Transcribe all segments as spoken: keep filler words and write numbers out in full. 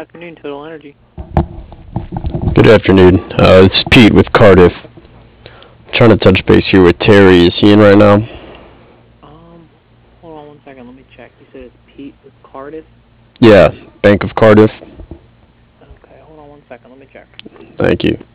afternoon, Total Energy. Good afternoon. Uh, it's Pete with Cardiff. I'm trying to touch base here with Terry. Is he in right now? Um, hold on one second. Let me check. You said it's Pete with Cardiff? Yeah, Bank of Cardiff. Okay, hold on one second. Let me check. Thank you.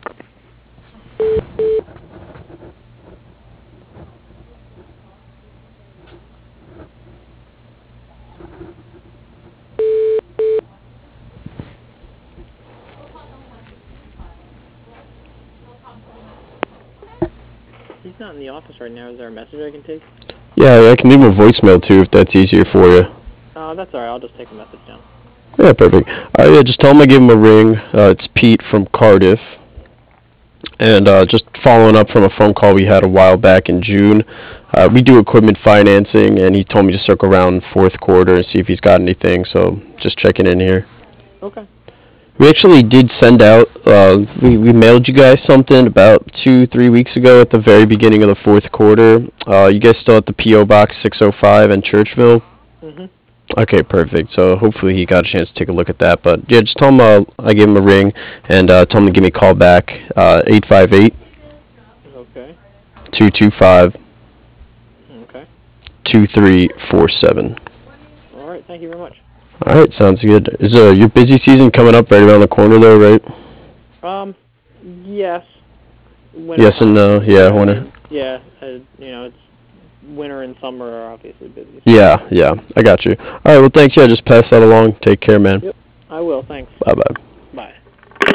He's not in the office right now. Is there a message I can take? Yeah, I can leave him a voicemail too if that's easier for you. Uh, that's alright. I'll just take a message down. Yeah, perfect. All right, yeah, just tell him I gave him a ring. Uh, it's Pete from Cardiff. And uh, just following up from a phone call we had a while back in June. Uh, we do equipment financing, and he told me to circle around fourth quarter and see if he's got anything. So just checking in here. Okay. We actually did send out, uh, we, we mailed you guys something about two, three weeks ago at the very beginning of the fourth quarter. Uh, you guys still at the P O Box six oh five in Churchville? Mm-hmm. Okay, perfect. So hopefully he got a chance to take a look at that. But yeah, just tell him uh, I gave him a ring and uh, tell him to give me a call back, uh, eight five eight, Okay. two two five, Okay. two three four seven. Alright, thank you very much. All right, sounds good. Is uh, your busy season coming up right around the corner though, right? Um, yes. Winter Yes and time. no. Yeah, I winter. mean, yeah, uh, you know, it's winter and summer are obviously busy. So. Yeah, yeah, I got you. All right, well, thanks. Yeah, just pass that along. Take care, man. Yep, I will. Thanks. Bye-bye.